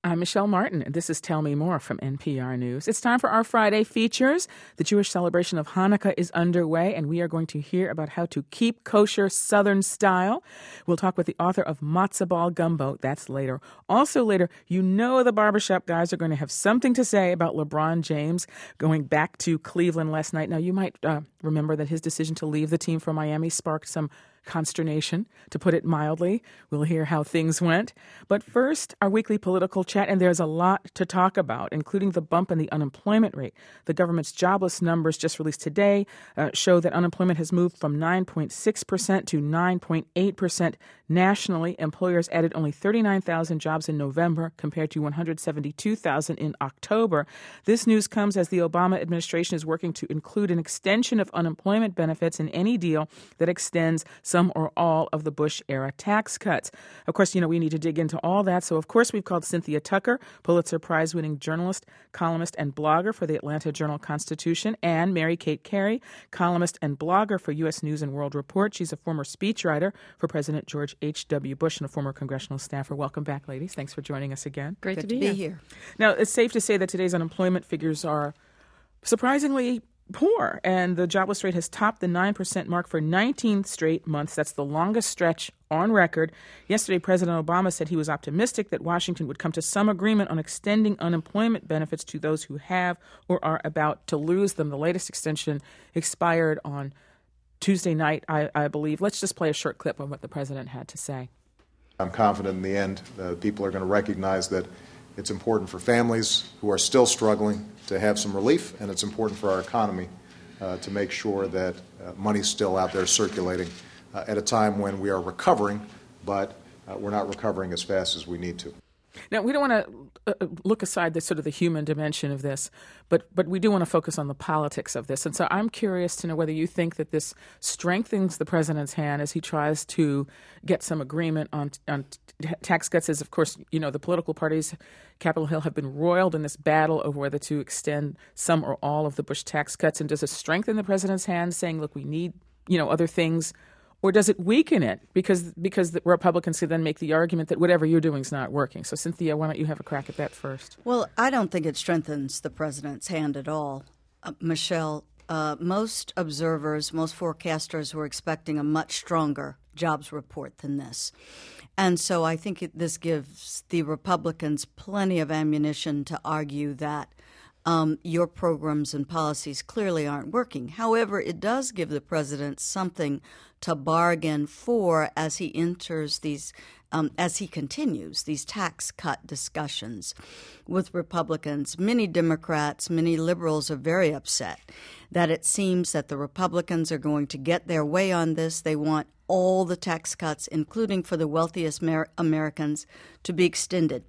I'm Michelle Martin, and this is Tell Me More from NPR News. It's time for our Friday features. The Jewish celebration of Hanukkah is underway, and we are going to hear about how to keep kosher Southern style. We'll talk with the author of Matzo Ball Gumbo. That's later. Also later, you know the barbershop guys are going to have something to say about LeBron James going back to Cleveland last night. Now, you might remember that his decision to leave the team for Miami sparked some consternation, to put it mildly. We'll hear how things went. But first, our weekly political chat, and there's a lot to talk about, including the bump in the unemployment rate. The government's jobless numbers just released today show that unemployment has moved from 9.6% to 9.8% nationally. Employers added only 39,000 jobs in November compared to 172,000 in October. This news comes as the Obama administration is working to include an extension of unemployment benefits in any deal that extends some or all of the Bush-era tax cuts. Of course, we need to dig into all that. So, of course, we've called Cynthia Tucker, Pulitzer Prize-winning journalist, columnist, and blogger for the Atlanta Journal-Constitution, and Mary Kate Carey, columnist and blogger for U.S. News and World Report. She's a former speechwriter for President George H.W. Bush and a former congressional staffer. Welcome back, ladies. Thanks for joining us again. Great to be here. Now, it's safe to say that today's unemployment figures are surprisingly poor, and the jobless rate has topped the 9% mark for 19 straight months. That's the longest stretch on record. Yesterday, President Obama said he was optimistic that Washington would come to some agreement on extending unemployment benefits to those who have or are about to lose them. The latest extension expired on Tuesday night, I believe. Let's just play a short clip of what the president had to say. I'm confident in the end people are going to recognize that it's important for families who are still struggling to have some relief, and it's important for our economy to make sure that money's still out there circulating at a time when we are recovering, but we're not recovering as fast as we need to. Now, we don't want to look aside the sort of the human dimension of this, but we do want to focus on the politics of this. And so I'm curious to know whether you think that this strengthens the president's hand as he tries to get some agreement on tax cuts. As, of course, the political parties, Capitol Hill, have been roiled in this battle over whether to extend some or all of the Bush tax cuts. And does it strengthen the president's hand, saying, look, we need, other things? Or does it weaken it because the Republicans can then make the argument that whatever you're doing is not working? So, Cynthia, why don't you have a crack at that first? Well, I don't think it strengthens the president's hand at all. Michelle, most observers, most forecasters were expecting a much stronger jobs report than this. And so I think this gives the Republicans plenty of ammunition to argue that your programs and policies clearly aren't working. However, it does give the president something to bargain for as he enters these, as he continues these tax cut discussions with Republicans. Many Democrats, many liberals are very upset that it seems that the Republicans are going to get their way on this. They want all the tax cuts, including for the wealthiest Americans, to be extended.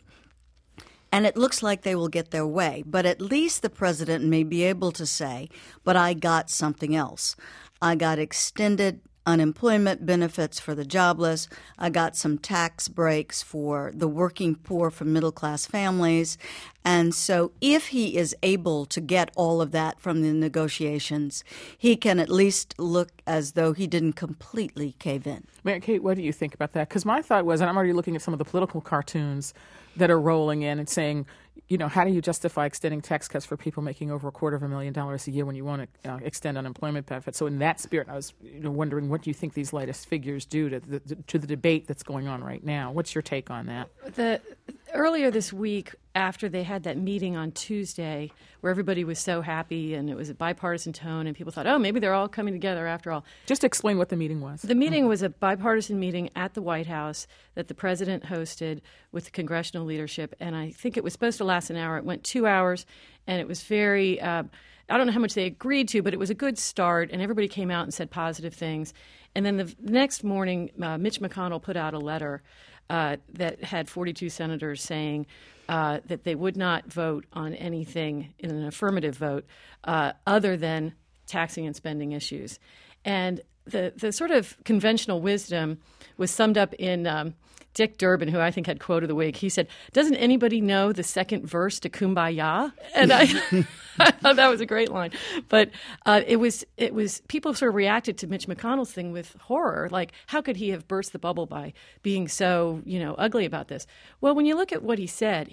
And it looks like they will get their way. But at least the president may be able to say, but I got something else. I got extended unemployment benefits for the jobless. I got some tax breaks for the working poor, for middle-class families. And so if he is able to get all of that from the negotiations, he can at least look as though he didn't completely cave in. Mary Kate, what do you think about that? Because my thought was, and I'm already looking at some of the political cartoons that are rolling in and saying, how do you justify extending tax cuts for people making over $250,000 a year when you want to extend unemployment benefits? So in that spirit, I was wondering, what do you think these latest figures do to the debate that's going on right now? What's your take on that? Earlier this week, after they had that meeting on Tuesday where everybody was so happy and it was a bipartisan tone and people thought, oh, maybe they're all coming together after all. Just explain what the meeting was. The meeting was a bipartisan meeting at the White House that the president hosted with the congressional leadership, and I think it was supposed to last an hour. It went 2 hours, and it was very I don't know how much they agreed to, but it was a good start, and everybody came out and said positive things. And then the next morning, Mitch McConnell put out a letter that had 42 senators saying that they would not vote on anything in an affirmative vote other than taxing and spending issues. And the sort of conventional wisdom was summed up in Dick Durbin, who I think had quote of the week. He said, "Doesn't anybody know the second verse to Kumbaya?" And I thought that was a great line. But it was people sort of reacted to Mitch McConnell's thing with horror. Like, how could he have burst the bubble by being so, ugly about this? Well, when you look at what he said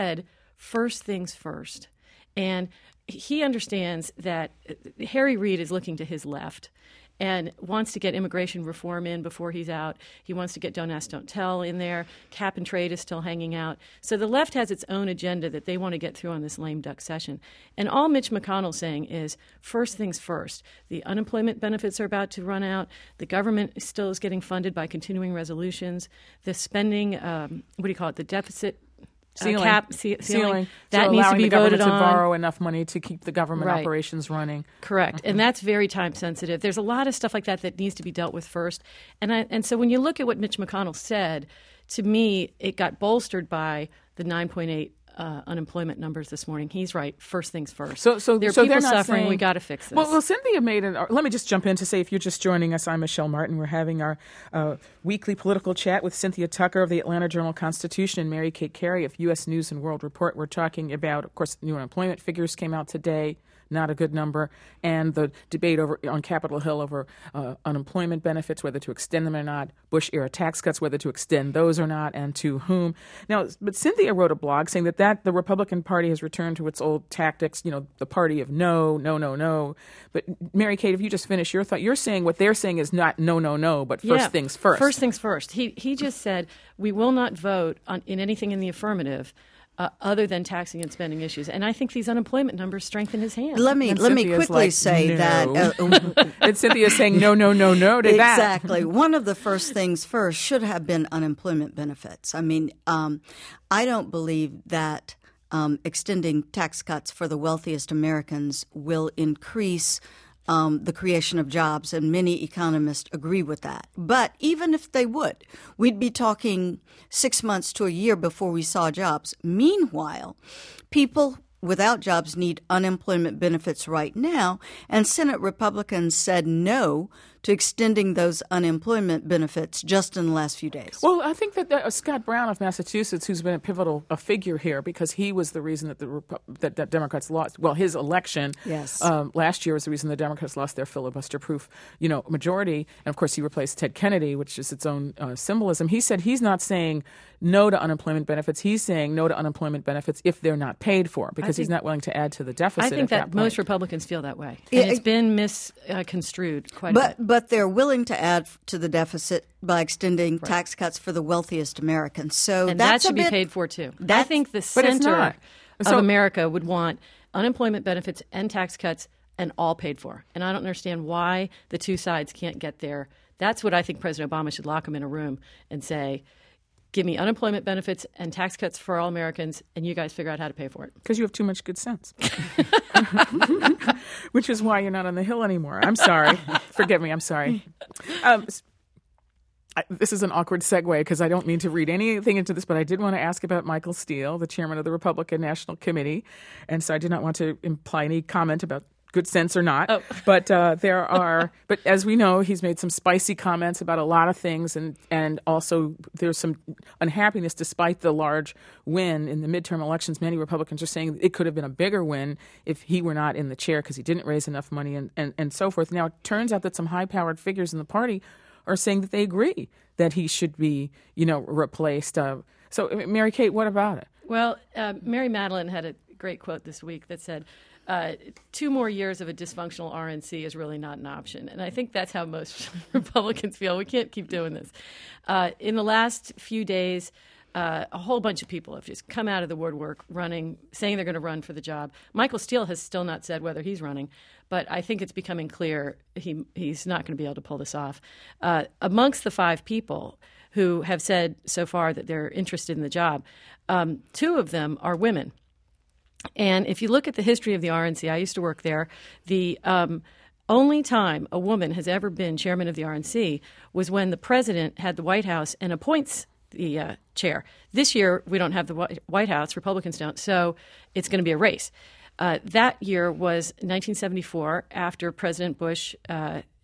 first things first. And he understands that Harry Reid is looking to his left and wants to get immigration reform in before he's out. He wants to get Don't Ask, Don't Tell in there. Cap and trade is still hanging out. So the left has its own agenda that they want to get through on this lame duck session. And all Mitch McConnell's saying is first things first. The unemployment benefits are about to run out. The government still is getting funded by continuing resolutions. The spending, the deficit ceiling. That so needs to be voted on. To borrow enough money to keep the government operations running. Correct. And that's very time sensitive. There's a lot of stuff like that needs to be dealt with first. And so when you look at what Mitch McConnell said, to me, it got bolstered by the 9.8 unemployment numbers this morning. He's right. First things first. So there are people they're not suffering. Saying, we got to fix this. Well, Cynthia made let me just jump in to say, if you're just joining us, I'm Michelle Martin. We're having our weekly political chat with Cynthia Tucker of the Atlanta Journal-Constitution and Mary Kate Carey of U.S. News and World Report. We're talking about, of course, new unemployment figures came out today. Not a good number, and the debate on Capitol Hill over unemployment benefits, whether to extend them or not, Bush-era tax cuts, whether to extend those or not, and to whom. Now, but Cynthia wrote a blog saying that the Republican Party has returned to its old tactics, the party of no, no, no, no. But Mary Kate, if you just finish your thought, you're saying what they're saying is not no, no, no, but first things first. First things first. He just said we will not vote in anything in the affirmative other than taxing and spending issues. And I think these unemployment numbers strengthen his hand. Let me quickly say that. And Cynthia's saying no to that. Exactly. One of the first things first should have been unemployment benefits. I mean, I don't believe that extending tax cuts for the wealthiest Americans will increase the creation of jobs, and many economists agree with that. But even if they would, we'd be talking 6 months to a year before we saw jobs. Meanwhile, people without jobs need unemployment benefits right now, and Senate Republicans said no to extending those unemployment benefits just in the last few days. Well, I think that Scott Brown of Massachusetts, who's been a pivotal figure here because he was the reason that that Democrats lost. Well, his election last year was the reason the Democrats lost their filibuster-proof, majority. And of course, he replaced Ted Kennedy, which is its own symbolism. He said he's not saying no to unemployment benefits. He's saying no to unemployment benefits if they're not paid for, because he's not willing to add to the deficit. I think that most Republicans feel that way. And it's been misconstrued quite a bit. But they're willing to add to the deficit by extending tax cuts for the wealthiest Americans. So and that should be paid for, too. I think the center of America would want unemployment benefits and tax cuts and all paid for. And I don't understand why the two sides can't get there. That's what I think President Obama should lock them in a room and say, give me unemployment benefits and tax cuts for all Americans, and you guys figure out how to pay for it. Because you have too much good sense. Which is why you're not on the Hill anymore. I'm sorry. Forgive me. I'm sorry. This is an awkward segue because I don't mean to read anything into this, but I did want to ask about Michael Steele, the chairman of the Republican National Committee. And so I did not want to imply any comment about good sense or not. Oh. But but as we know, he's made some spicy comments about a lot of things, and also there's some unhappiness despite the large win in the midterm elections. Many Republicans are saying it could have been a bigger win if he were not in the chair because he didn't raise enough money and so forth. Now, it turns out that some high-powered figures in the party are saying that they agree that he should be, replaced. So, Mary Kate, what about it? Well, Mary Madeline had a great quote this week that said, 2 more years of a dysfunctional RNC is really not an option. And I think that's how most Republicans feel. We can't keep doing this. In the last few days, a whole bunch of people have just come out of the woodwork saying they're going to run for the job. Michael Steele has still not said whether he's running, but I think it's becoming clear he's not going to be able to pull this off. Amongst the 5 people who have said so far that they're interested in the job, 2 of them are women. And if you look at the history of the RNC, I used to work there, the only time a woman has ever been chairman of the RNC was when the president had the White House and appoints the chair. This year, we don't have the White House. Republicans don't. So it's going to be a race. That year was 1974 after President Bush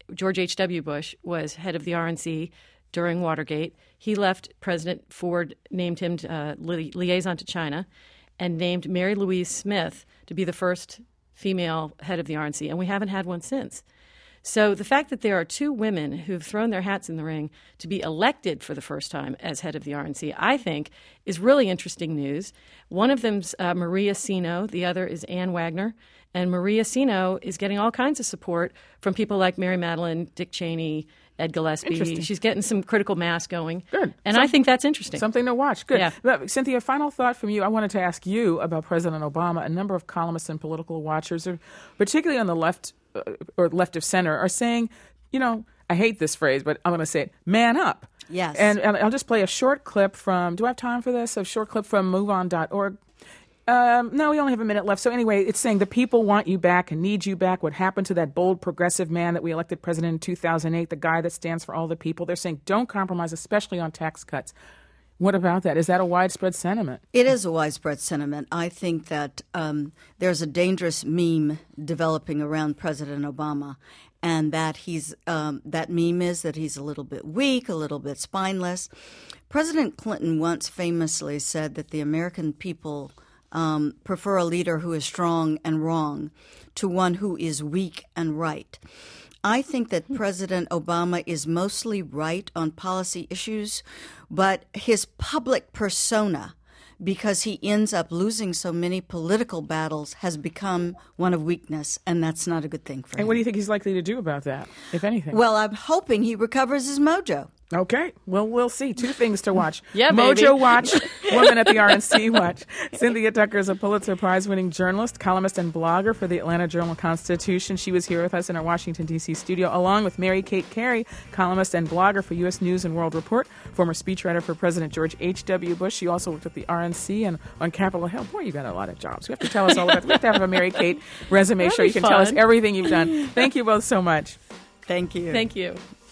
George H.W. Bush was head of the RNC during Watergate. He left. President Ford named him liaison to China and named Mary Louise Smith to be the first female head of the RNC, and we haven't had one since. So the fact that there are two women who've thrown their hats in the ring to be elected for the first time as head of the RNC, I think, is really interesting news. One of them's Maria Sino. The other is Ann Wagner. And Maria Sino is getting all kinds of support from people like Mary Madeline, Dick Cheney, Ed Gillespie. She's getting some critical mass going. Good. And I think that's interesting. Something to watch. Good. Yeah. Cynthia, final thought from you. I wanted to ask you about President Obama. A number of columnists and political watchers, particularly on the left or left of center, are saying, I hate this phrase, but I'm going to say it, man up. Yes. And I'll just play a short clip from, do I have time for this? A short clip from MoveOn.org. No, we only have a minute left. So anyway, it's saying the people want you back and need you back. What happened to that bold progressive man that we elected president in 2008, the guy that stands for all the people? They're saying don't compromise, especially on tax cuts. What about that? Is that a widespread sentiment? It is a widespread sentiment. I think that there's a dangerous meme developing around President Obama, and that that meme is that he's a little bit weak, a little bit spineless. President Clinton once famously said that the American people prefer a leader who is strong and wrong to one who is weak and right. I think that President Obama is mostly right on policy issues, but his public persona, because he ends up losing so many political battles, has become one of weakness, and that's not a good thing for him. And what do you think he's likely to do about that, if anything? Well, I'm hoping he recovers his mojo. Okay. Well, we'll see. Two things to watch. Yeah, Mojo baby. watch, woman at the RNC watch. Cynthia Tucker is a Pulitzer Prize-winning journalist, columnist, and blogger for the Atlanta Journal-Constitution. She was here with us in our Washington, D.C. studio, along with Mary Kate Carey, columnist and blogger for U.S. News and World Report, former speechwriter for President George H.W. Bush. She also worked at the RNC and on Capitol Hill. Boy, you got a lot of jobs. We have to tell us all about it. We have to have a Mary Kate resume show. You can tell us everything you've done. Thank you both so much. Thank you. Thank you.